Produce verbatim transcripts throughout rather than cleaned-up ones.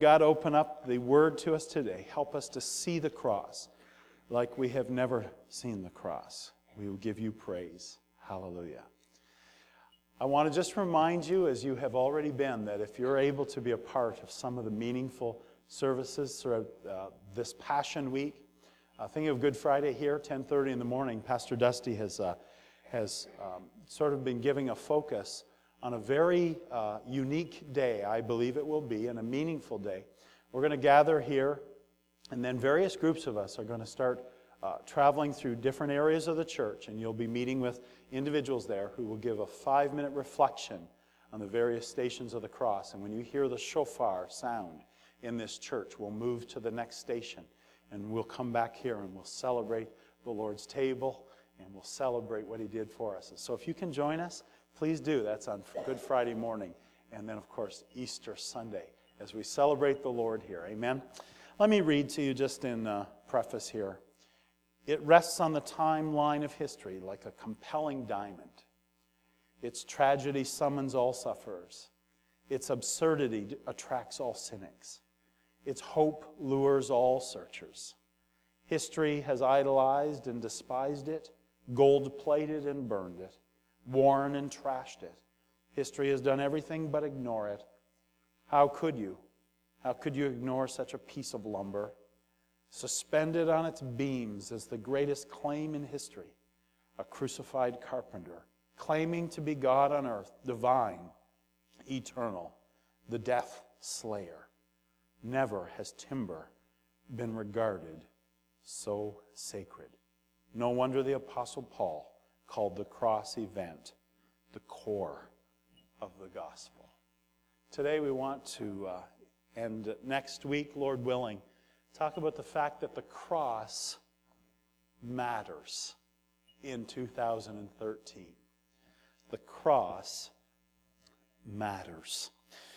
God, open up the word to us today. Help us to see the cross like we have never seen the cross. We will give you praise. Hallelujah. I want to just remind you, as you have already been, that if you're able to be a part of some of the meaningful services throughout uh, this Passion Week, uh, thinking of Good Friday here, ten thirty in the morning, Pastor Dusty has, uh, has um, sort of been giving a focus on a very uh, unique day, I believe it will be, and a meaningful day. We're going to gather here, and then various groups of us are going to start uh, traveling through different areas of the church, and you'll be meeting with individuals there who will give a five-minute reflection on the various stations of the cross. And when you hear the shofar sound in this church, we'll move to the next station, and we'll come back here, and we'll celebrate the Lord's table, and we'll celebrate what He did for us. And so if you can join us, please do. That's on Good Friday morning. And then, of course, Easter Sunday as we celebrate the Lord here. Amen? Let me read to you just in uh, preface here. It rests on the timeline of history like a compelling diamond. Its tragedy summons all sufferers. Its absurdity attracts all cynics. Its hope lures all searchers. History has idolized and despised it, gold-plated and burned it, worn and trashed it. History has done everything but ignore it. How could you? How could you ignore such a piece of lumber? Suspended on its beams is the greatest claim in history, a crucified carpenter, claiming to be God on earth, divine, eternal, the death slayer. Never has timber been regarded so sacred. No wonder the Apostle Paul called the cross event the core of the gospel. Today we want to, uh, and next week, Lord willing, talk about the fact that the cross matters in two thousand thirteen. The cross matters.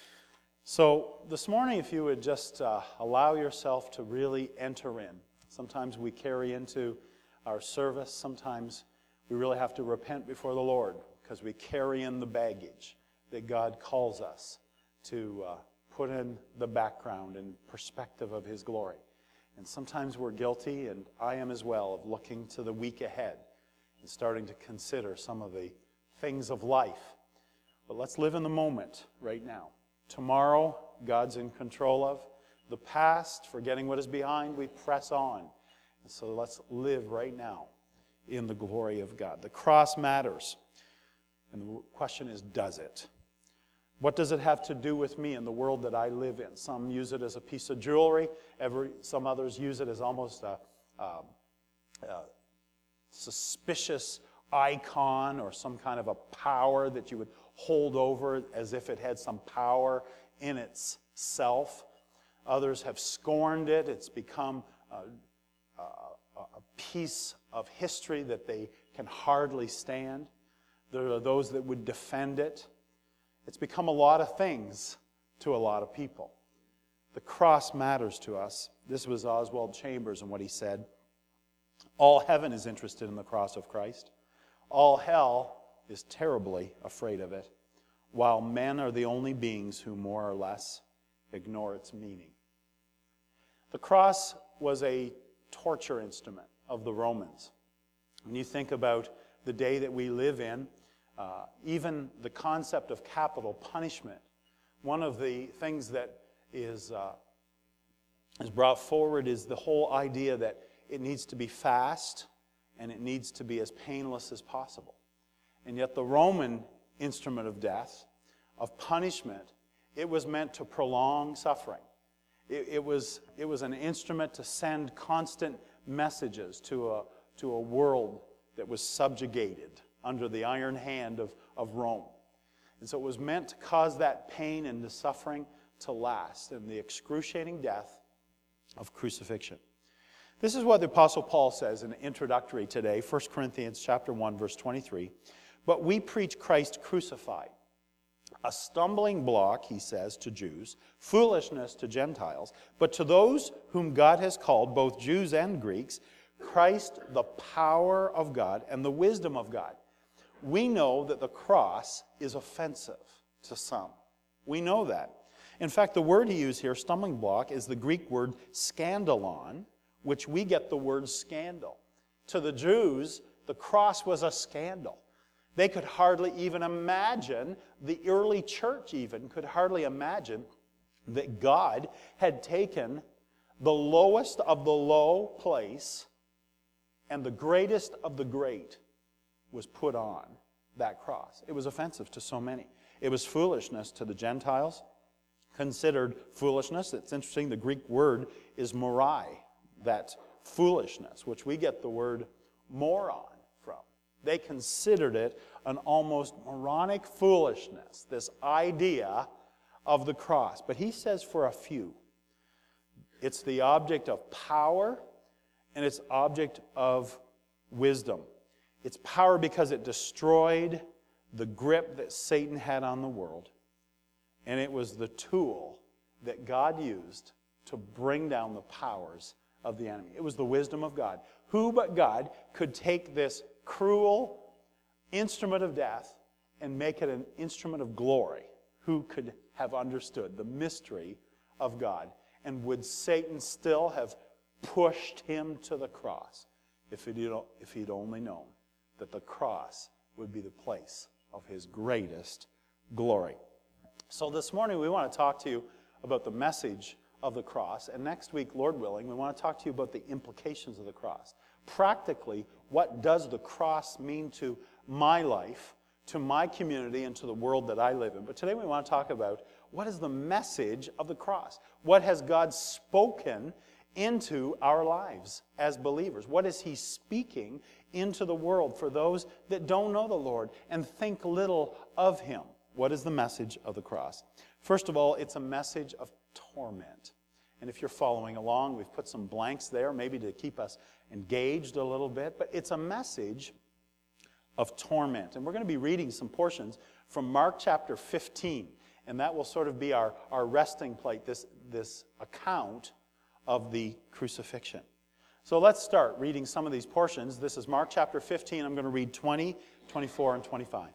So this morning, if you would just uh, allow yourself to really enter in. Sometimes we carry into our service, sometimes we really have to repent before the Lord because we carry in the baggage that God calls us to uh, put in the background and perspective of His glory. And sometimes we're guilty, and I am as well, of looking to the week ahead and starting to consider some of the things of life. But let's live in the moment right now. Tomorrow, God's in control of. The past, forgetting what is behind, we press on. And so let's live right now in the glory of God. The cross matters. And the question is, does it? What does it have to do with me in the world that I live in? Some use it as a piece of jewelry. Every, some others use it as almost a, a, a suspicious icon or some kind of a power that you would hold over as if it had some power in itself. Others have scorned it. It's become a, a, a piece of history that they can hardly stand. There are those that would defend it. It's become a lot of things to a lot of people. The cross matters to us. This was Oswald Chambers and what he said. All heaven is interested in the cross of Christ. All hell is terribly afraid of it, while men are the only beings who more or less ignore its meaning. The cross was a torture instrument of the Romans. When you think about the day that we live in, uh, even the concept of capital punishment, one of the things that is, uh, is brought forward is the whole idea that it needs to be fast and it needs to be as painless as possible. And yet the Roman instrument of death, of punishment, it was meant to prolong suffering. It, it, was, it was an instrument to send constant messages to a, to a world that was subjugated under the iron hand of, of Rome. And so it was meant to cause that pain and the suffering to last, and the excruciating death of crucifixion. This is what the Apostle Paul says in introductory today, First Corinthians chapter one, verse twenty-three. But we preach Christ crucified, a stumbling block, he says, to Jews, foolishness to Gentiles, but to those whom God has called, both Jews and Greeks, Christ the power of God and the wisdom of God. We know that the cross is offensive to some. We know that. In fact, the word he used here, stumbling block, is the Greek word scandalon, which we get the word scandal. To the Jews, the cross was a scandal. They could hardly even imagine, the early church even could hardly imagine that God had taken the lowest of the low place and the greatest of the great was put on that cross. It was offensive to so many. It was foolishness to the Gentiles, considered foolishness. It's interesting, the Greek word is morai, that foolishness, which we get the word moron from. They considered it an almost moronic foolishness, this idea of the cross. But he says for a few, it's the object of power and it's object of wisdom. It's power because it destroyed the grip that Satan had on the world. And it was the tool that God used to bring down the powers of the enemy. It was the wisdom of God. Who but God could take this cruel instrument of death and make it an instrument of glory? Who could have understood the mystery of God? And would Satan still have pushed him to the cross if he'd, if he'd only known that the cross would be the place of his greatest glory? So this morning we want to talk to you about the message of the cross. And next week, Lord willing, we want to talk to you about the implications of the cross. Practically, what does the cross mean to my life, to my community, and to the world that I live in? But today we want to talk about what is the message of the cross? What has God spoken into our lives as believers? What is He speaking into the world for those that don't know the Lord and think little of Him? What is the message of the cross? First of all, it's a message of torment. And if you're following along, we've put some blanks there, maybe to keep us engaged a little bit. But it's a message of torment. And we're going to be reading some portions from Mark chapter fifteen. And that will sort of be our, our resting plate, this, this account of the crucifixion. So let's start reading some of these portions. This is Mark chapter fifteen. I'm going to read twenty, twenty-four, and twenty-five.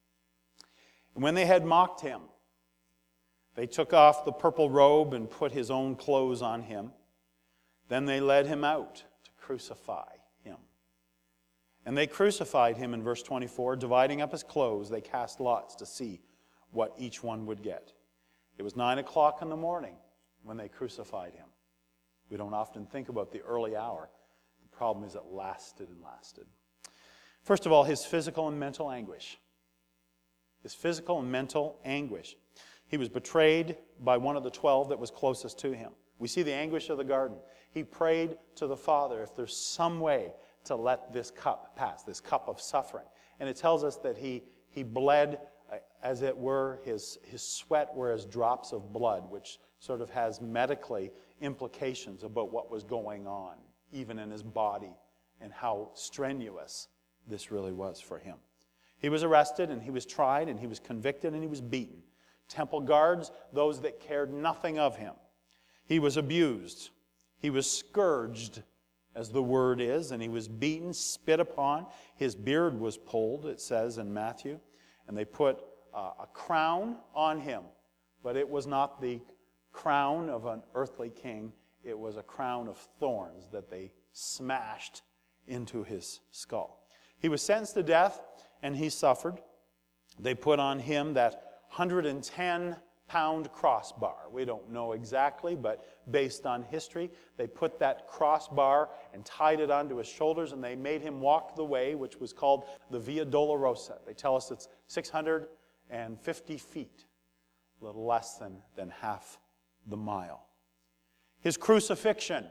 And when they had mocked him, they took off the purple robe and put his own clothes on him. Then they led him out to crucify him. And they crucified him in verse twenty-four, dividing up his clothes, they cast lots to see what each one would get. It was nine o'clock in the morning when they crucified him. We don't often think about the early hour. The problem is it lasted and lasted. First of all, his physical and mental anguish. His physical and mental anguish. He was betrayed by one of the twelve that was closest to him. We see the anguish of the garden. He prayed to the Father if there's some way to let this cup pass, this cup of suffering. And it tells us that he, he bled, as it were, his, his sweat were as drops of blood, which sort of has medically implications about what was going on, even in his body, and how strenuous this really was for him. He was arrested, and he was tried, and he was convicted, and he was beaten. Temple guards, those that cared nothing of him. He was abused. He was scourged, as the word is, and he was beaten, spit upon. His beard was pulled, it says in Matthew, and they put uh, a crown on him. But it was not the crown of an earthly king. It was a crown of thorns that they smashed into his skull. He was sentenced to death, and he suffered. They put on him that one hundred ten pound crossbar. We don't know exactly, but based on history, they put that crossbar and tied it onto his shoulders, and they made him walk the way, which was called the Via Dolorosa. They tell us it's six hundred fifty feet, a little less than, than half the mile. His crucifixion.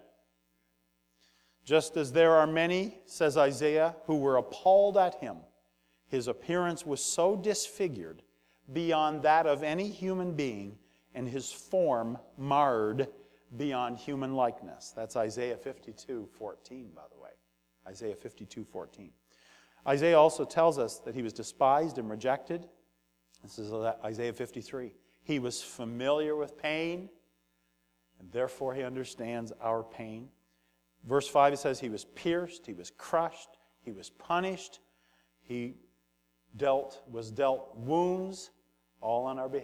Just as there are many, says Isaiah, who were appalled at him, his appearance was so disfigured beyond that of any human being, and his form marred beyond human likeness. That's Isaiah fifty-two fourteen, by the way. Isaiah fifty-two fourteen. Isaiah also tells us that he was despised and rejected. This is Isaiah fifty-three. He was familiar with pain, and therefore he understands our pain. Verse five, it says he was pierced, he was crushed, he was punished, he dealt was dealt wounds, all on our behalf.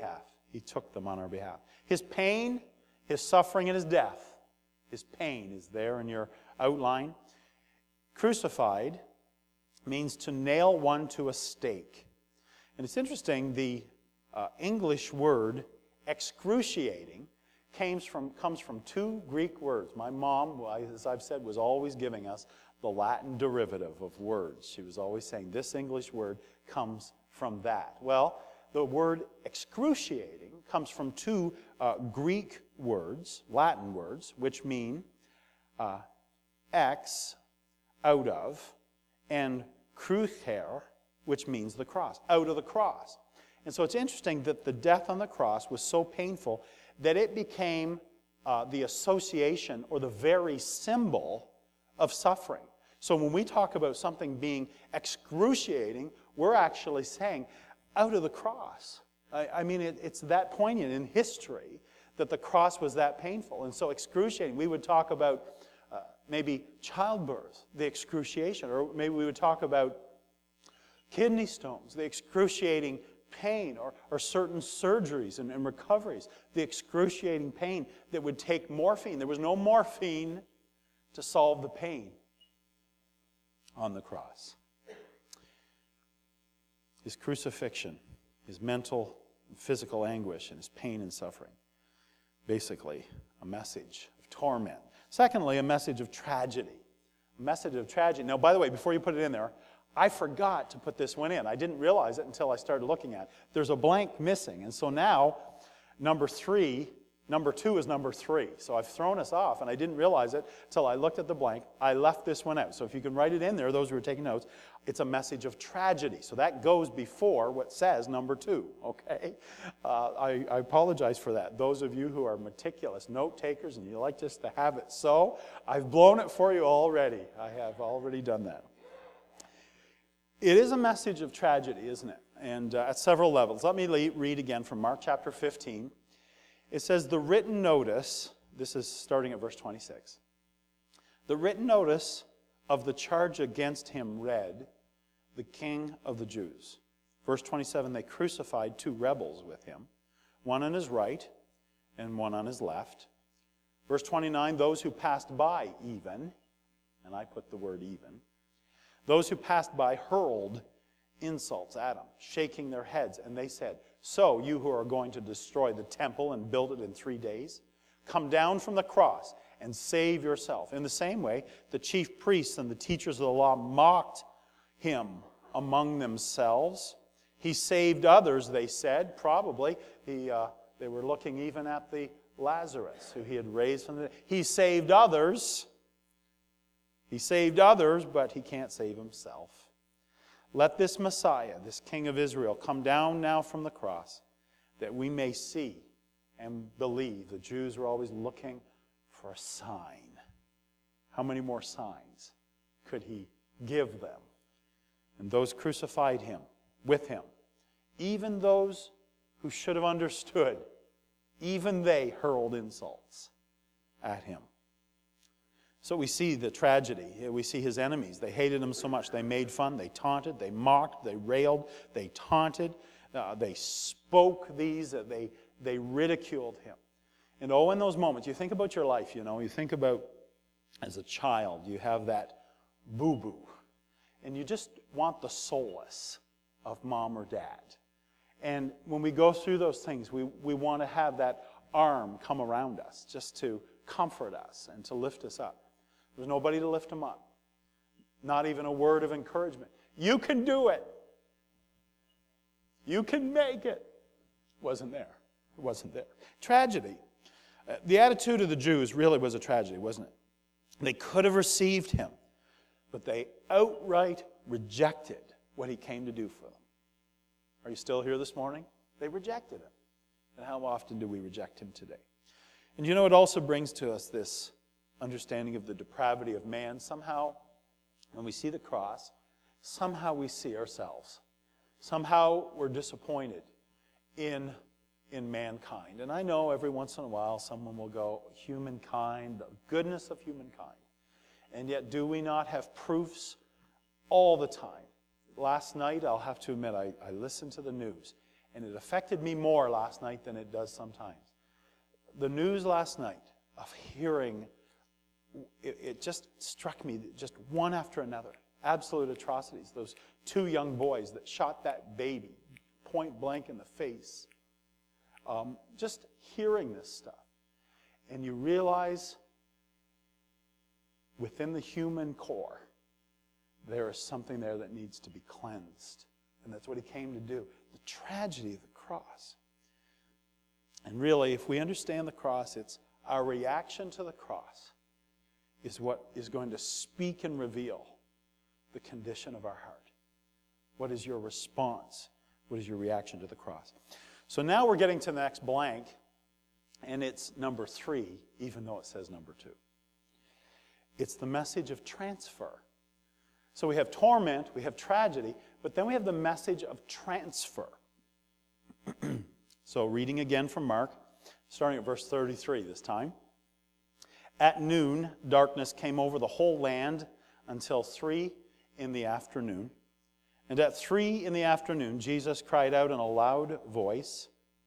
He took them on our behalf. His pain, his suffering, and his death. His pain is there in your outline. Crucified means to nail one to a stake. And it's interesting, the uh, English word excruciating comes from, comes from two Greek words. My mom, as I've said, was always giving us the Latin derivative of words. She was always saying this English word comes from that. Well, the word excruciating comes from two uh, Greek words, Latin words, which mean uh, ex, out of, and crucer, which means the cross, out of the cross. And so it's interesting that the death on the cross was so painful that it became uh, the association or the very symbol of suffering. So when we talk about something being excruciating, we're actually saying out of the cross. I, I mean, it, it's that poignant in history that the cross was that painful. And so excruciating, we would talk about uh, maybe childbirth, the excruciation, or maybe we would talk about kidney stones, the excruciating pain, or, or certain surgeries and, and recoveries, the excruciating pain that would take morphine. There was no morphine to solve the pain on the cross. His crucifixion, his mental and physical anguish, and his pain and suffering. Basically, a message of torment. Secondly, a message of tragedy. A message of tragedy. Now, by the way, before you put it in there, I forgot to put this one in. I didn't realize it until I started looking at it. There's a blank missing. And so now, number three, number two is number three. So I've thrown us off, and I didn't realize it until I looked at the blank. I left this one out. So if you can write it in there, those who are taking notes, it's a message of tragedy. So that goes before what says number two, okay? Uh, I, I apologize for that. Those of you who are meticulous note takers and you like just to have it so, I've blown it for you already. I have already done that. It is a message of tragedy, isn't it? And uh, at several levels. Let me le- read again from Mark chapter fifteen. It says, the written notice, this is starting at verse twenty-six. The written notice of the charge against him read, the King of the Jews. Verse twenty-seven, they crucified two rebels with him, one on his right and one on his left. Verse twenty-nine, those who passed by even, and I put the word even, those who passed by hurled insults at him, shaking their heads, and they said, so you who are going to destroy the temple and build it in three days, come down from the cross and save yourself. In the same way, the chief priests and the teachers of the law mocked him among themselves. He saved others, they said, probably. He, uh, they were looking even at the Lazarus, who he had raised from the dead. He saved others. He saved others, but he can't save himself. Let this Messiah, this King of Israel, come down now from the cross, that we may see and believe. The Jews were always looking for a sign. How many more signs could he give them? And those crucified him, with him, even those who should have understood, even they hurled insults at him. So we see the tragedy. We see his enemies. They hated him so much. They made fun. They taunted. They mocked. They railed. They taunted. Uh, they spoke these. Uh, they, they ridiculed him. And oh, in those moments, you think about your life, you know. You think about, as a child, you have that boo-boo. And you just want the solace of mom or dad. And when we go through those things, we, we want to have that arm come around us just to comfort us and to lift us up. There's nobody to lift him up. Not even a word of encouragement. You can do it. You can make it. Wasn't there. It wasn't there. Tragedy. Uh, the attitude of the Jews really was a tragedy, wasn't it? They could have received him, but they outright rejected what he came to do for them. Are you still here this morning? They rejected him. And how often do we reject him today? And you know, it also brings to us this understanding of the depravity of man. Somehow, when we see the cross, somehow we see ourselves. Somehow we're disappointed in, in mankind. And I know every once in a while someone will go, humankind, the goodness of humankind. And yet, do we not have proofs all the time? Last night, I'll have to admit, I, I listened to the news, And it affected me more last night than it does sometimes. The news last night of hearing, it, it just struck me, just one after another. Absolute atrocities. Those two young boys that shot that baby point blank in the face. Um, just hearing this stuff. And you realize within the human core, there is something there that needs to be cleansed. And that's what he came to do. The tragedy of the cross. And really, if we understand the cross, it's our reaction to the cross is what is going to speak and reveal the condition of our heart. What is your response? What is your reaction to the cross? So now we're getting to the next blank, and it's number three, even though it says number two. It's the message of transfer. So we have torment, we have tragedy, but then we have the message of transfer. So reading again from Mark, starting at verse thirty-three this time. At noon, darkness came over the whole land until three in the afternoon. And at three in the afternoon, Jesus cried out in a loud voice.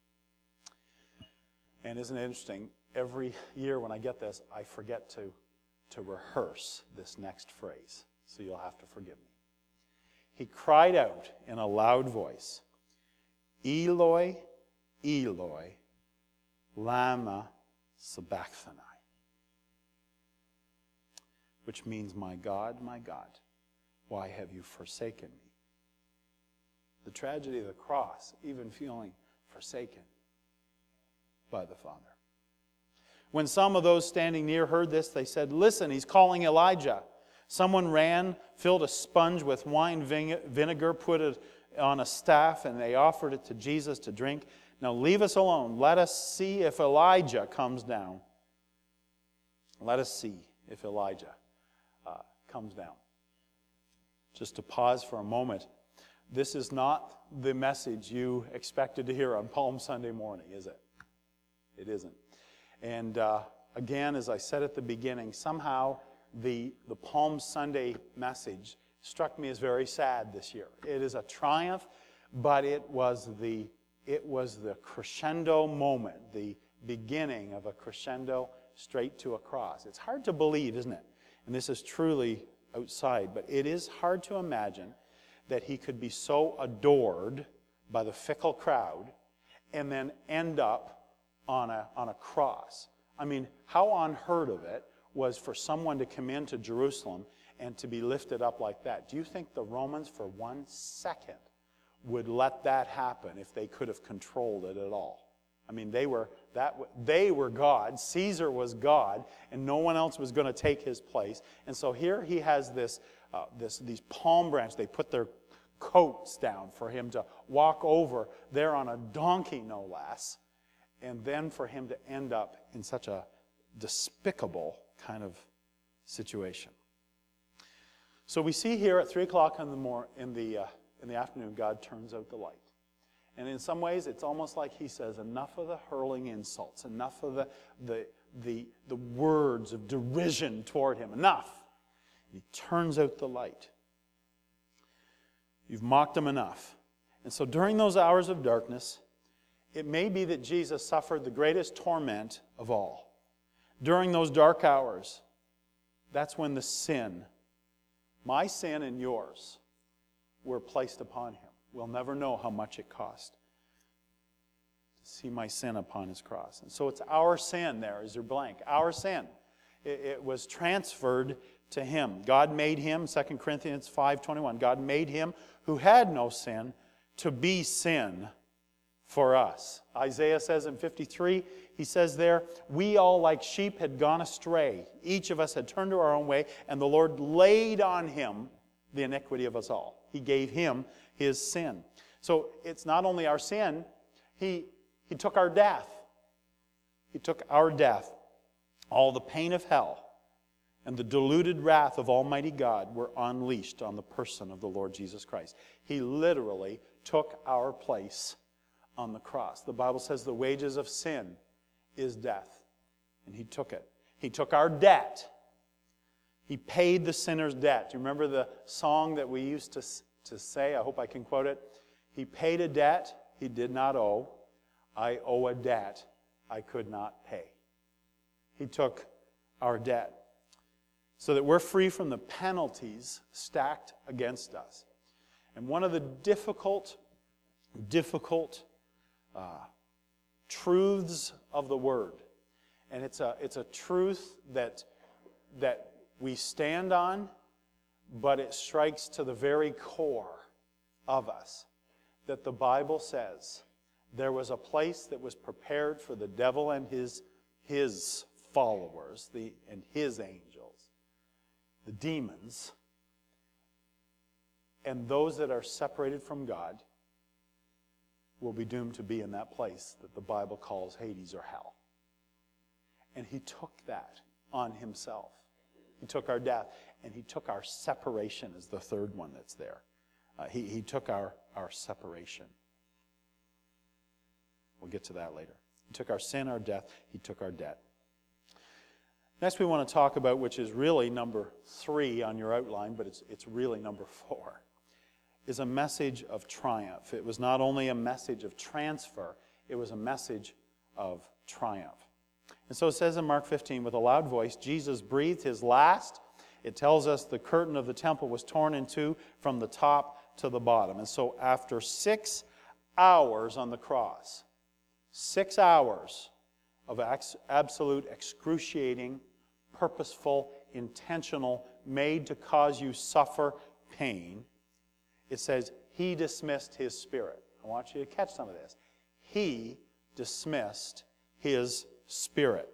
And isn't it interesting? Every year when I get this, I forget to, to rehearse this next phrase. So you'll have to forgive me. He cried out in a loud voice, Eloi, Eloi, lama sabachthani. Which means, my God, my God, why have you forsaken me? The tragedy of the cross, even feeling forsaken by the Father. When some of those standing near heard this, they said, listen, he's calling Elijah. Someone ran, filled a sponge with wine vinegar, put it on a staff, and they offered it to Jesus to drink. Now leave us alone. Let us see if Elijah comes down. Let us see if Elijah uh, comes down. Just to pause for a moment. This is not the message you expected to hear on Palm Sunday morning, is it? It isn't. And uh, again, as I said at the beginning, somehow the, the Palm Sunday message struck me as very sad this year. It is a triumph, but it was the, it was the crescendo moment, the beginning of a crescendo straight to a cross. It's hard to believe, isn't it? And this is truly outside, but it is hard to imagine that he could be so adored by the fickle crowd and then end up on a, on a cross. I mean, how unheard of it was for someone to come into Jerusalem and to be lifted up like that. Do you think the Romans for one second would let that happen if they could have controlled it at all? I mean, they were that they were God. Caesar was God, and no one else was going to take his place. And so here he has this, uh, this these palm branches. They put their coats down for him to walk over there on a donkey, no less, and then for him to end up in such a despicable kind of situation. So we see here at three o'clock in the mor- in the uh, in the afternoon, God turns out the light. And in some ways, it's almost like he says, enough of the hurling insults, enough of the, the, the, the words of derision toward him, enough. And he turns out the light. You've mocked him enough. And so during those hours of darkness, it may be that Jesus suffered the greatest torment of all. During those dark hours, that's when the sin, my sin and yours, were placed upon him. We'll never know how much it cost to see my sin upon his cross. And so it's our sin there, is your blank. Our sin. It, it was transferred to him. God made him, Second Corinthians five twenty-one, God made him who had no sin to be sin for us. Isaiah says in fifty-three, he says there, we all like sheep had gone astray. Each of us had turned to our own way, and the Lord laid on him the iniquity of us all. He gave him his sin. So it's not only our sin, he, he took our death. He took our death. All the pain of hell and the diluted wrath of Almighty God were unleashed on the person of the Lord Jesus Christ. He literally took our place on the cross. The Bible says the wages of sin is death. And he took it. He took our debt. He paid the sinner's debt. Do you remember the song that we used to to say, I hope I can quote it, he paid a debt he did not owe. I owe a debt I could not pay. He took our debt so that we're free from the penalties stacked against us. And one of the difficult, difficult uh, truths of the Word, and it's a, it's a truth that, that we stand on, but it strikes to the very core of us, that the Bible says there was a place that was prepared for the devil and his, his followers the, and his angels, the demons, and those that are separated from God will be doomed to be in that place that the Bible calls Hades or hell. And he took that on himself. He took our death, and he took our separation as the third one that's there. Uh, he, he took our, our separation. We'll get to that later. He took our sin, our death. He took our debt. Next we want to talk about, which is really number three on your outline, but it's, it's really number four, is a message of triumph. It was not only a message of transfer, it was a message of triumph. And so it says in Mark fifteen, with a loud voice, Jesus breathed his last. It tells us the curtain of the temple was torn in two from the top to the bottom. And so after six hours on the cross, six hours of absolute, excruciating, purposeful, intentional, made to cause you suffer pain, it says, he dismissed his spirit. I want you to catch some of this. He dismissed his spirit.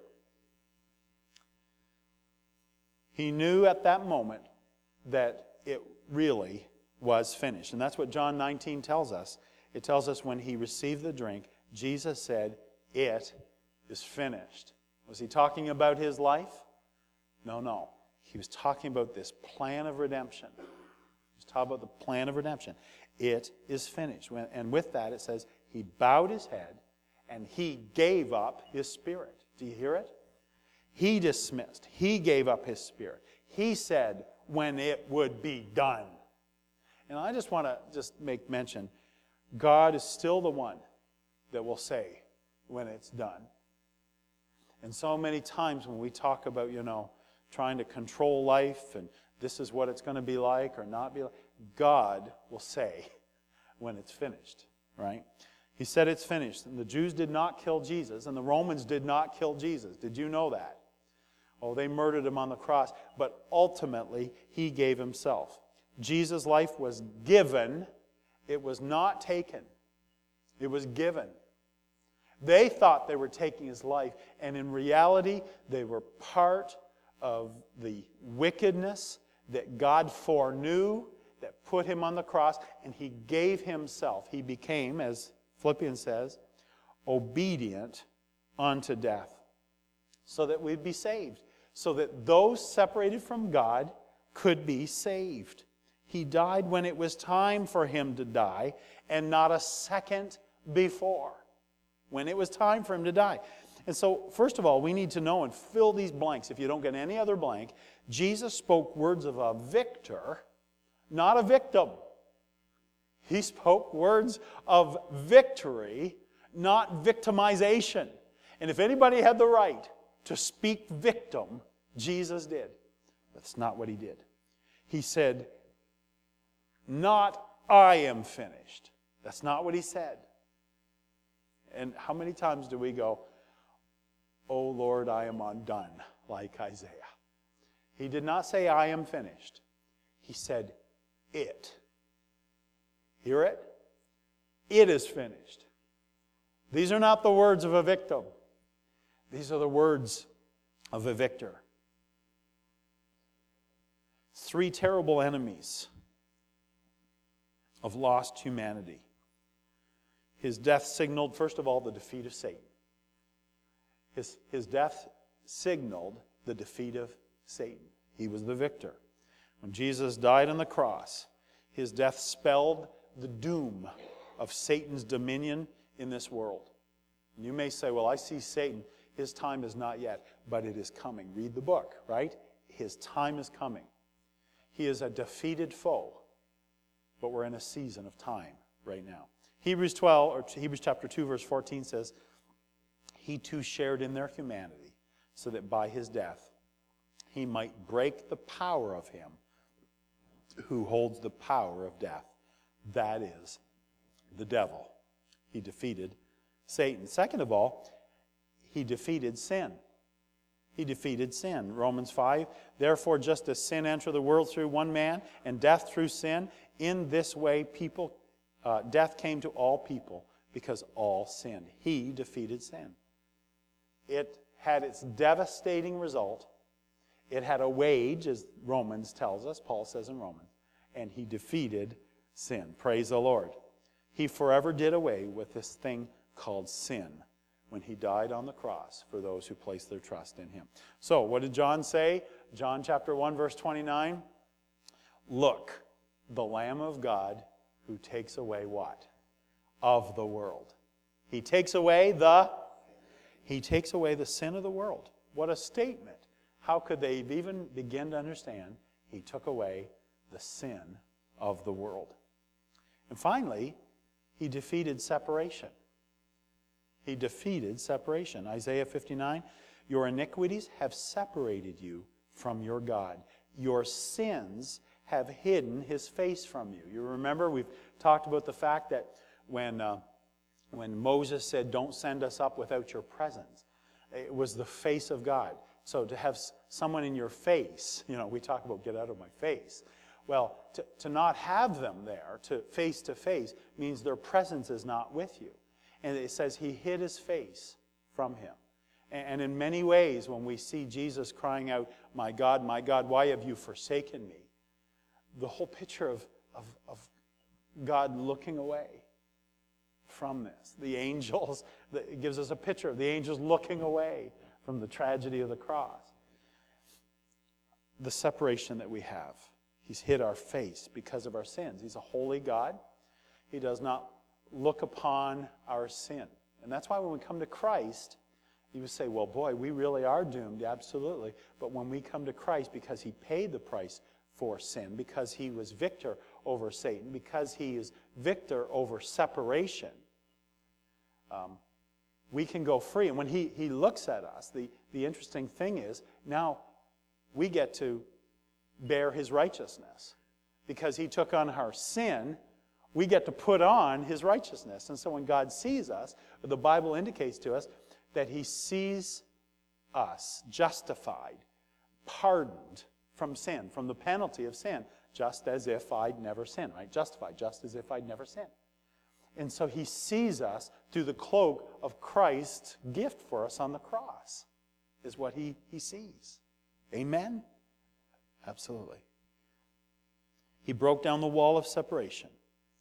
He knew at that moment that it really was finished. And that's what John nineteen tells us. It tells us when he received the drink, Jesus said, it is finished. Was he talking about his life? No, no. He was talking about this plan of redemption. He was talking about the plan of redemption. It is finished. And with that, it says, he bowed his head and he gave up his spirit. Do you hear it? He dismissed. He gave up his spirit. He said when it would be done. And I just want to just make mention, God is still the one that will say when it's done. And so many times when we talk about, you know, trying to control life and this is what it's going to be like or not be like, God will say when it's finished, right? He said it's finished. And the Jews did not kill Jesus, and the Romans did not kill Jesus. Did you know that? Oh, they murdered him on the cross, but ultimately he gave himself. Jesus' life was given. It was not taken. It was given. They thought they were taking his life, and in reality, they were part of the wickedness that God foreknew that put him on the cross, and he gave himself. He became, as Philippians says, obedient unto death, so that we'd be saved, so that those separated from God could be saved. He died when it was time for him to die, and not a second before, when it was time for him to die. And so, first of all, we need to know and fill these blanks. If you don't get any other blank, Jesus spoke words of a victor, not a victim. He spoke words of victory, not victimization. And if anybody had the right to speak victim, Jesus did. That's not what he did. He said, not I am finished. That's not what he said. And how many times do we go, oh Lord, I am undone, like Isaiah? He did not say, I am finished. He said, it. Hear it? It is finished. These are not the words of a victim. These are the words of a victor. Three terrible enemies of lost humanity. His death signaled, first of all, the defeat of Satan. His, his death signaled the defeat of Satan. He was the victor. When Jesus died on the cross, his death spelled the doom of Satan's dominion in this world. And you may say, well, I see Satan. His time is not yet, but it is coming. Read the book, right? His time is coming. He is a defeated foe, but we're in a season of time right now. Hebrews twelve, or Hebrews chapter two, verse fourteen says, he too shared in their humanity, so that by his death he might break the power of him who holds the power of death. That is the devil. He defeated Satan. Second of all, he defeated sin. He defeated sin. Romans five, therefore just as sin entered the world through one man, and death through sin, in this way people, uh, death came to all people, because all sinned. He defeated sin. It had its devastating result. It had a wage, as Romans tells us, Paul says in Romans, and he defeated sin. Praise the Lord. He forever did away with this thing called sin when he died on the cross for those who place their trust in him. So, what did John say? John chapter one, verse twenty-nine. Look, the Lamb of God who takes away what? Of the world. He takes away the... He takes away the sin of the world. What a statement. How could they even begin to understand? He took away the sin of the world. And finally, he defeated separation. He defeated separation. Isaiah fifty-nine, your iniquities have separated you from your God. Your sins have hidden his face from you. You remember, we've talked about the fact that when... Uh, When Moses said, don't send us up without your presence, it was the face of God. So to have someone in your face, you know, we talk about get out of my face. Well, to, to not have them there, to face to face, means their presence is not with you. And it says he hid his face from him. And, and in many ways, when we see Jesus crying out, my God, my God, why have you forsaken me? The whole picture of, of, of God looking away from this. The angels, it gives us a picture of the angels looking away from the tragedy of the cross. The separation that we have. He's hid our face because of our sins. He's a holy God. He does not look upon our sin. And that's why when we come to Christ, you would say, well, boy, we really are doomed, absolutely. But when we come to Christ, because he paid the price for sin, because he was victor over Satan, because he is victor over separation, um, we can go free. And when he, he looks at us, the, the interesting thing is, now we get to bear his righteousness. Because he took on our sin, we get to put on his righteousness. And so when God sees us, the Bible indicates to us that he sees us justified, pardoned from sin, from the penalty of sin, just as if I'd never sinned, right? Justified, just as if I'd never sinned. And so he sees us through the cloak of Christ's gift for us on the cross, is what he, he sees. Amen? Absolutely. He broke down the wall of separation.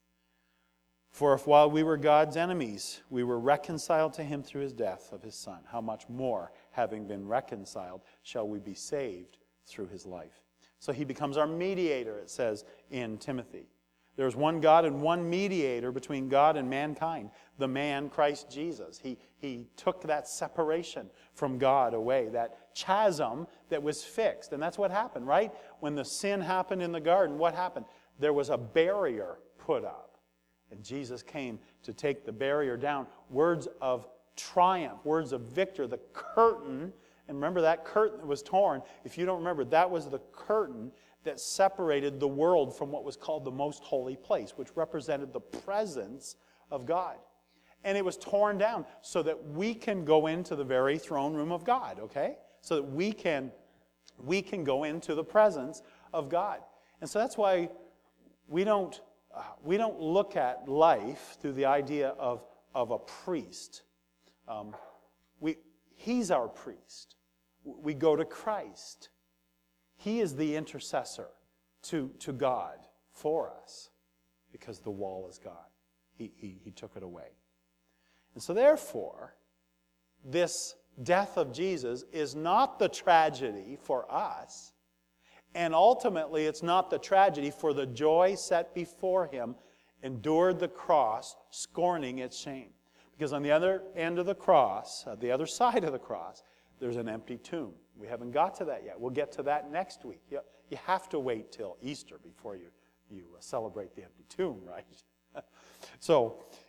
For if while we were God's enemies, we were reconciled to him through his death of his Son, how much more, having been reconciled, shall we be saved through his life? So he becomes our mediator, it says in Timothy. There's one God and one mediator between God and mankind, the man Christ Jesus. He, he took that separation from God away, that chasm that was fixed. And that's what happened, right? When the sin happened in the garden, what happened? There was a barrier put up. And Jesus came to take the barrier down. Words of triumph, words of victor, the curtain. And remember that curtain that was torn. If you don't remember, that was the curtain that separated the world from what was called the most holy place, which represented the presence of God. And it was torn down so that we can go into the very throne room of God, okay? So that we can, we can go into the presence of God. And so that's why we don't, uh, we don't look at life through the idea of, of a priest. Um, we, he's our priest. We go to Christ. He is the intercessor to, to God for us because the wall is gone. He, he, he took it away. And so therefore, this death of Jesus is not the tragedy for us, and ultimately it's not the tragedy for the joy set before him, endured the cross, scorning its shame. Because on the other end of the cross, at the other side of the cross, there's an empty tomb. We haven't got to that yet. We'll get to that next week. You, you have to wait till Easter before you, you celebrate the empty tomb, right? So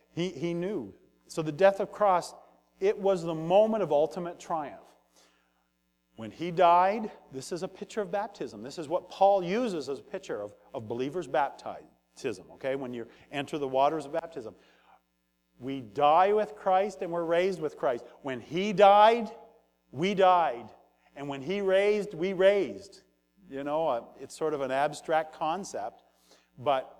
He, he knew. So the death of cross, it was the moment of ultimate triumph. When he died, this is a picture of baptism. This is what Paul uses as a picture of, of believers' baptism, okay? When you enter the waters of baptism. We die with Christ and we're raised with Christ. When he died, we died. And when he raised, we raised. You know, uh, it's sort of an abstract concept. But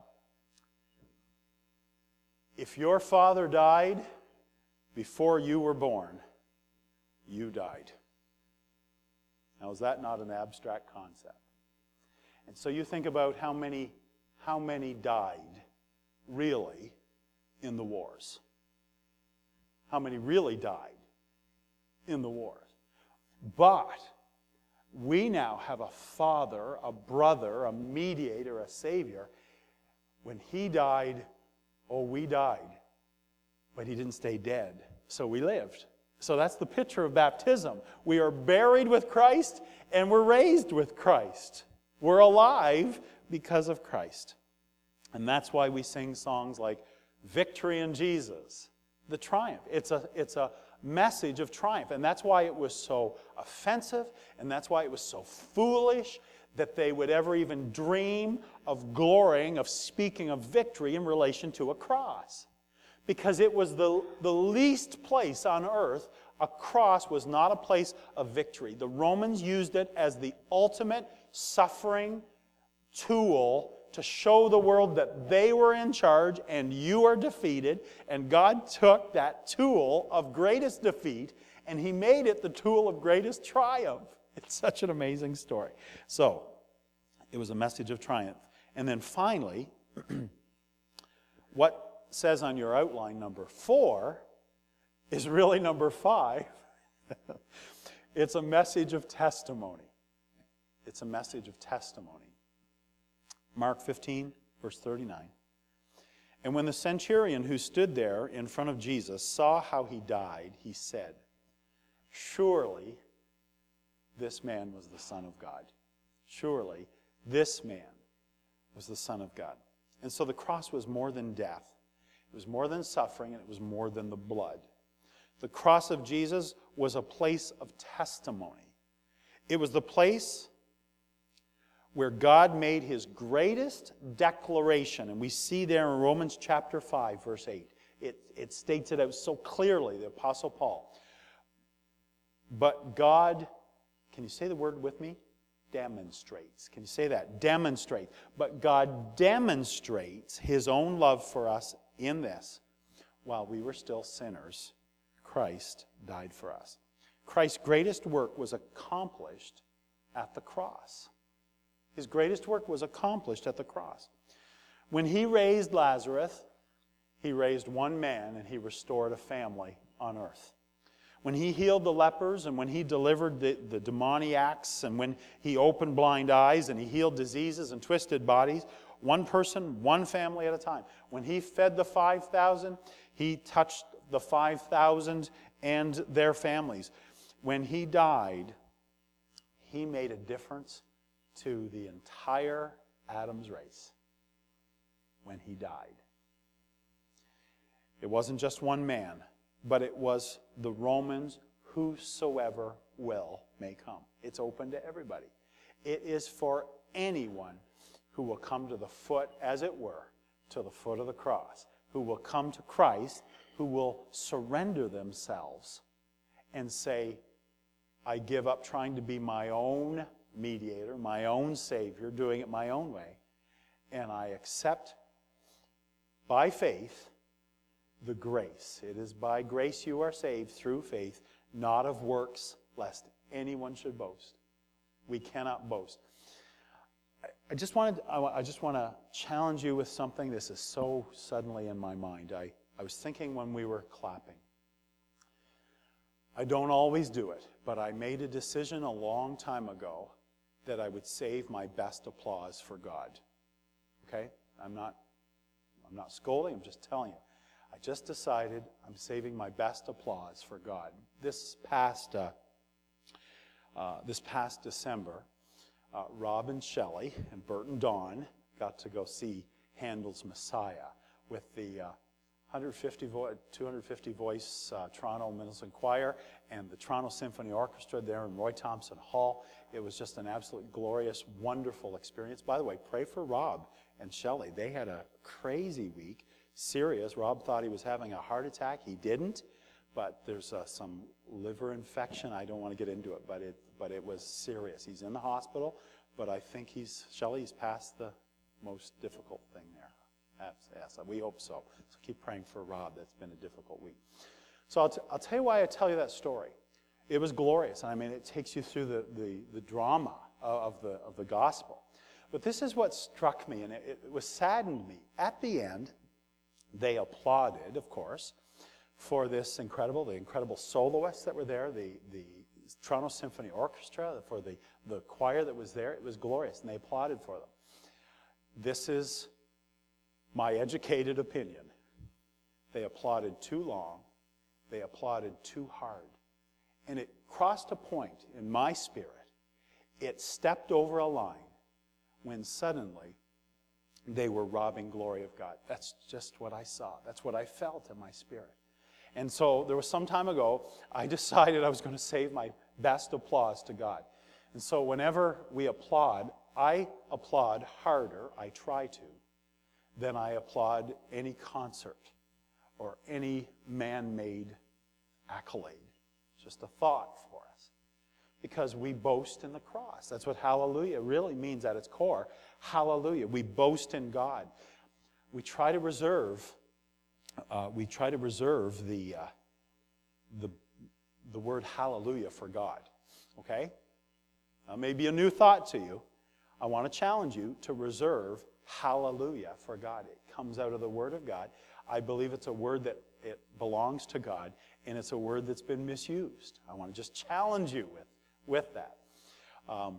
if your father died before you were born, you died. Now, is that not an abstract concept? And so you think about how many, how many died really in the wars. How many really died in the wars. But we now have a father, a brother, a mediator, a savior. When he died, oh, we died. But he didn't stay dead, so we lived. So that's the picture of baptism. We are buried with Christ and we're raised with Christ. We're alive because of Christ. And that's why we sing songs like Victory in Jesus, the triumph. It's a, it's a message of triumph. And that's why it was so offensive, and that's why it was so foolish that they would ever even dream of glorying, of speaking of victory in relation to a cross. Because it was the, the least place on earth. A cross was not a place of victory. The Romans used it as the ultimate suffering tool to show the world that they were in charge and you are defeated. And God took that tool of greatest defeat and he made it the tool of greatest triumph. It's such an amazing story. So, it was a message of triumph. And then finally, what says on your outline number four is really number five. It's a message of testimony. It's a message of testimony. Mark fifteen, verse thirty-nine. And when the centurion who stood there in front of Jesus saw how he died, he said, surely this man was the Son of God. Surely this man was the Son of God. And so the cross was more than death. It was more than suffering, and it was more than the blood. The cross of Jesus was a place of testimony. It was the place where God made his greatest declaration. And we see there in Romans chapter five, verse eight. It, it states it out so clearly, the Apostle Paul. But God, can you say the word with me? Demonstrates. Can you say that? Demonstrate. But God demonstrates his own love for us in this. While we were still sinners, Christ died for us. Christ's greatest work was accomplished at the cross. His greatest work was accomplished at the cross. When he raised Lazarus, he raised one man and he restored a family on earth. When he healed the lepers and when he delivered the, the demoniacs and when he opened blind eyes and he healed diseases and twisted bodies, one person, one family at a time. When he fed the five thousand, he touched the five thousand and their families. When he died, he made a difference to the entire Adam's race. When he died. It wasn't just one man, but it was the Romans, whosoever will may come. It's open to everybody. It is for anyone who will come to the foot, as it were, to the foot of the cross, who will come to Christ, who will surrender themselves and say, I give up trying to be my own mediator, my own Savior, doing it my own way, and I accept by faith the grace. It is by grace you are saved through faith, not of works, lest anyone should boast. We cannot boast. I just wanted, I just want to challenge you with something. This is so suddenly in my mind. I, I was thinking when we were clapping. I don't always do it, but I made a decision a long time ago that I would save my best applause for God. Okay? I'm not, I'm not scolding, I'm just telling you. I just decided I'm saving my best applause for God. This past, uh, uh, this past December, uh, Rob and Shelley and Bert and Dawn got to go see Handel's Messiah with the uh, one hundred fifty vo- two hundred fifty voice uh, Toronto Middleton Choir and the Toronto Symphony Orchestra there in Roy Thompson Hall. It was just an absolute glorious, wonderful experience. By the way, pray for Rob and Shelley. They had a crazy week, serious. Rob thought he was having a heart attack. He didn't, but there's uh, some liver infection. I don't want to get into it, but it but it was serious. He's in the hospital, but I think he's Shelley's past the most difficult thing there. Yes, we hope so. So keep praying for Rob. That's been a difficult week. So I'll, t- I'll tell you why I tell you that story. It was glorious. I mean, it takes you through the, the, the drama of the, of the gospel. But this is what struck me, and it, it was saddened me. At the end, they applauded, of course, for this incredible, the incredible soloists that were there, the, the Toronto Symphony Orchestra, for the, the choir that was there. It was glorious, and they applauded for them. This is my educated opinion. They applauded too long. They applauded too hard. And it crossed a point in my spirit. It stepped over a line when suddenly they were robbing glory of God. That's just what I saw. That's what I felt in my spirit. And so there was some time ago, I decided I was going to save my best applause to God. And so whenever we applaud, I applaud harder, I try to, than I applaud any concert or any man-made accolade. It's just a thought for us. Because we boast in the cross. That's what hallelujah really means at its core. Hallelujah. We boast in God. We try to reserve, uh, we try to reserve the, uh, the, the word hallelujah for God. Okay? That may be a new thought to you. I want to challenge you to reserve hallelujah for God. It comes out of the Word of God. I believe it's a word that it belongs to God, and it's a word that's been misused. I want to just challenge you with, with that. Um,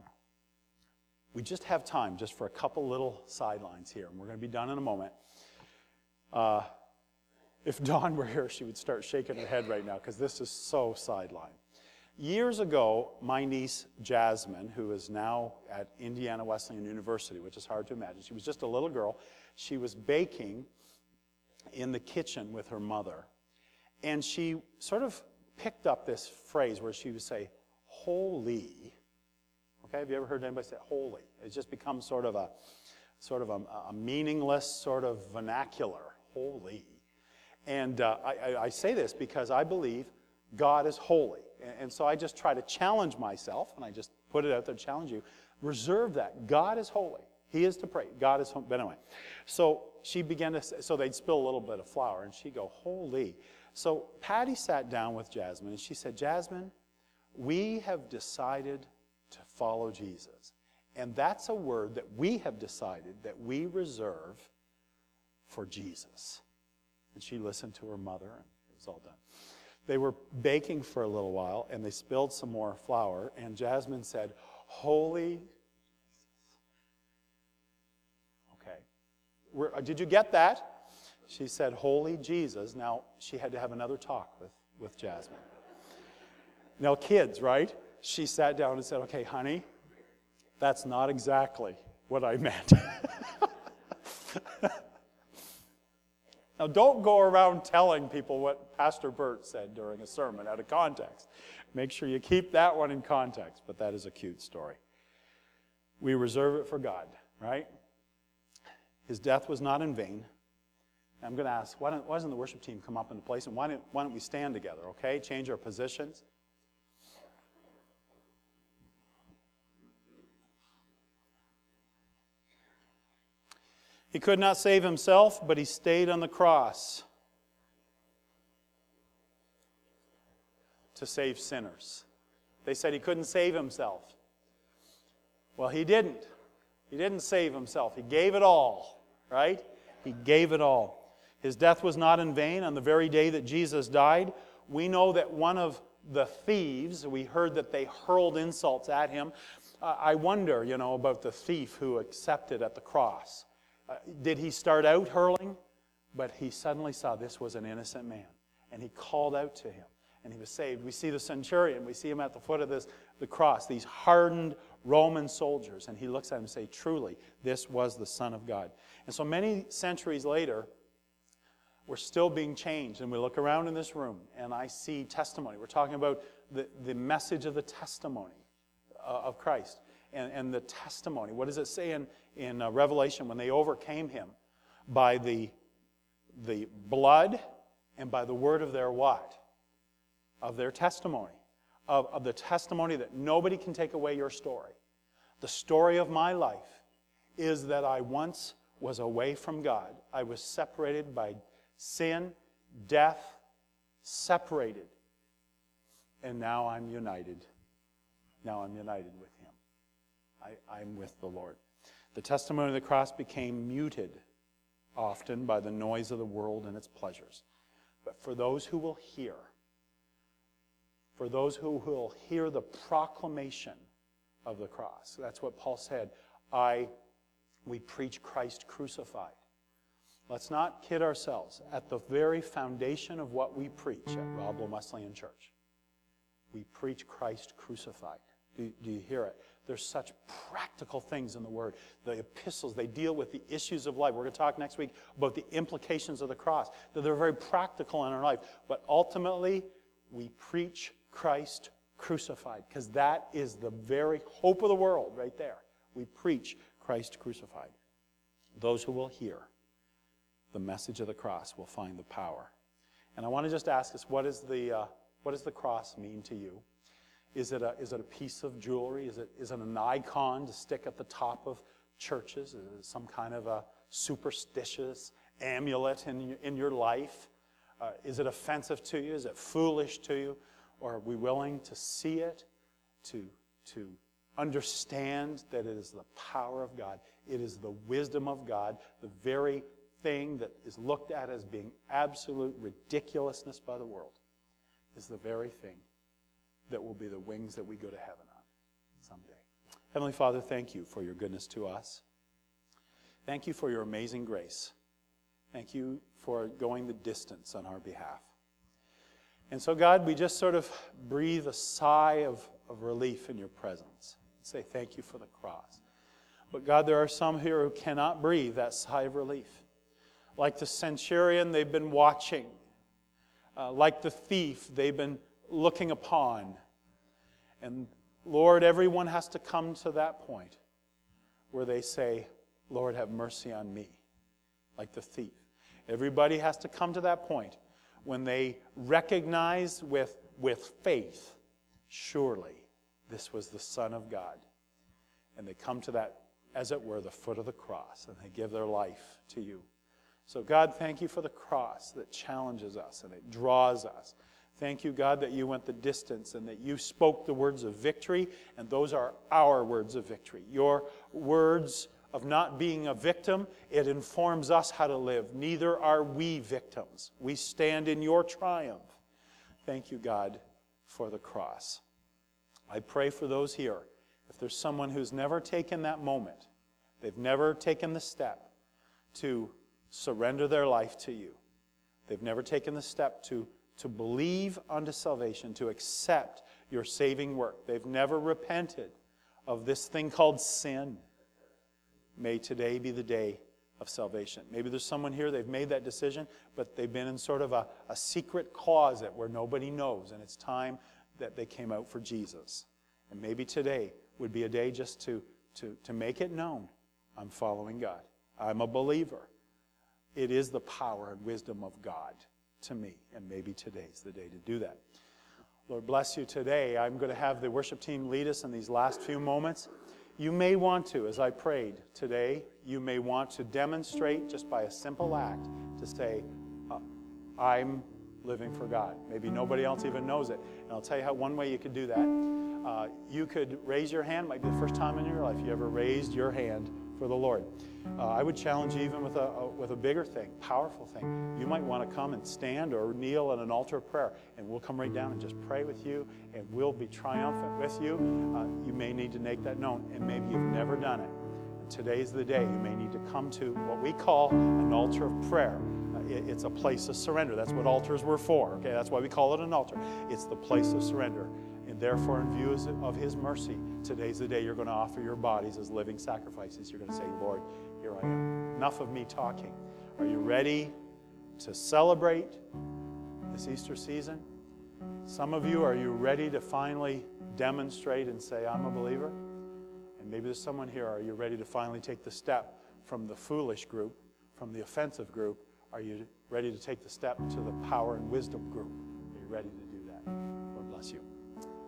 we just have time just for a couple little sidelines here, and we're going to be done in a moment. Uh, if Dawn were here, she would start shaking her head right now, because this is so sideline. Years ago, my niece Jasmine, who is now at Indiana Wesleyan University, which is hard to imagine, she was just a little girl. She was baking in the kitchen with her mother. And she sort of picked up this phrase where she would say, holy. Okay, have you ever heard anybody say holy? It's just become sort of a sort of a, a meaningless sort of vernacular, holy. And uh, I, I say this because I believe God is holy. And so I just try to challenge myself, and I just put it out there to challenge you. Reserve that. God is holy. He is to pray. God is holy. But anyway, so she began to say, so they'd spill a little bit of flour, and she'd go, holy. So Patty sat down with Jasmine, and she said, Jasmine, we have decided to follow Jesus. And that's a word that we have decided that we reserve for Jesus. And she listened to her mother, and it was all done. They were baking for a little while, and they spilled some more flour, and Jasmine said, holy. Okay. We're, did you get that? She said, holy Jesus. Now, she had to have another talk with, with Jasmine. Now, kids, right? She sat down and said, okay, honey, that's not exactly what I meant. Now, don't go around telling people what Pastor Bert said during a sermon out of context. Make sure you keep that one in context, but that is a cute story. We reserve it for God, right? His death was not in vain. I'm going to ask, why, don't, why doesn't the worship team come up into place, and why don't, why don't we stand together, okay? Change our positions. He could not save himself, but he stayed on the cross to save sinners. They said he couldn't save himself. Well, he didn't. He didn't save himself. He gave it all, right? He gave it all. His death was not in vain. On the very day that Jesus died, we know that one of the thieves, we heard that they hurled insults at him. Uh, I wonder, you know, about the thief who accepted at the cross. Uh, did he start out hurling? But he suddenly saw this was an innocent man. And he called out to him. And he was saved. We see the centurion. We see him at the foot of this, the cross. These hardened Roman soldiers. And he looks at him and says, truly, this was the Son of God. And so many centuries later, we're still being changed. And we look around in this room, and I see testimony. We're talking about the, the message of the testimony uh, of Christ. And, and the testimony. What does it say in, in uh, Revelation when they overcame him? By the, the blood and by the word of their what? Of their testimony. Of, of the testimony that nobody can take away your story. The story of my life is that I once was away from God. I was separated by sin, death, separated. And now I'm united. Now I'm united with him. I, I'm with the Lord. The testimony of the cross became muted often by the noise of the world and its pleasures. But for those who will hear, for those who will hear the proclamation of the cross, that's what Paul said, I, we preach Christ crucified. Let's not kid ourselves. At the very foundation of what we preach at Rob Wesleyan Church, we preach Christ crucified. Do, do you hear it? There's such practical things in the Word. The epistles, they deal with the issues of life. We're going to talk next week about the implications of the cross. That they're very practical in our life. But ultimately, we preach Christ crucified, because that is the very hope of the world right there. We preach Christ crucified. Those who will hear the message of the cross will find the power. And I want to just ask us, what is the uh, what does the cross mean to you? Is it a is it a piece of jewelry? Is it is it an icon to stick at the top of churches? Is it some kind of a superstitious amulet in your, in your life? Uh, is it offensive to you? Is it foolish to you? Or are we willing to see it, to to understand that it is the power of God? It is the wisdom of God, the very thing that is looked at as being absolute ridiculousness by the world is the very thing that will be the wings that we go to heaven on someday. Heavenly Father, thank you for your goodness to us. Thank you for your amazing grace. Thank you for going the distance on our behalf. And so, God, we just sort of breathe a sigh of, of relief in your presence. Say thank you for the cross. But God, there are some here who cannot breathe that sigh of relief. Like the centurion, they've been watching. Uh, like the thief, they've been looking upon. And Lord, everyone has to come to that point where they say, Lord, have mercy on me, like the thief. Everybody has to come to that point when they recognize with, with faith, surely this was the Son of God. And they come to that, as it were, the foot of the cross, and they give their life to you. So God, thank you for the cross that challenges us and it draws us. Thank you, God, that you went the distance and that you spoke the words of victory, and those are our words of victory. Your words of not being a victim, it informs us how to live. Neither are we victims. We stand in your triumph. Thank you, God, for the cross. I pray for those here. If there's someone who's never taken that moment, they've never taken the step to surrender their life to you. They've never taken the step to, to believe unto salvation, to accept your saving work. They've never repented of this thing called sin. May today be the day of salvation. Maybe there's someone here, they've made that decision, but they've been in sort of a, a secret closet where nobody knows, and it's time that they came out for Jesus. And maybe today would be a day just to, to, to make it known. I'm following God. I'm a believer. It is the power and wisdom of God to me, and maybe today's the day to do that. Lord, bless you today. I'm going to have the worship team lead us in these last few moments. You may want to, as I prayed today, you may want to demonstrate just by a simple act to say, uh, I'm living for God. Maybe nobody else even knows it. And I'll tell you how one way you could do that. Uh, you could raise your hand. Might be the first time in your life you ever raised your hand for the Lord. Uh, I would challenge you even with a, a with a bigger thing, powerful thing. You might want to come and stand or kneel at an altar of prayer, and we'll come right down and just pray with you, and we'll be triumphant with you. Uh, you may need to make that known, and maybe you've never done it. And today's the day. You may need to come to what we call an altar of prayer. Uh, it, it's a place of surrender. That's what altars were for. Okay, that's why we call it an altar. It's the place of surrender. And therefore, in view of his mercy, today's the day you're going to offer your bodies as living sacrifices. You're going to say, Lord, here I am. Enough of me talking. Are you ready to celebrate this Easter season. Some of you, are you ready to finally demonstrate and say, I'm a believer? And maybe there's someone here, are you ready to finally take the step from the foolish group, from the offensive group? Are you ready to take the step to the power and wisdom group? Are you ready to do that? Lord bless you.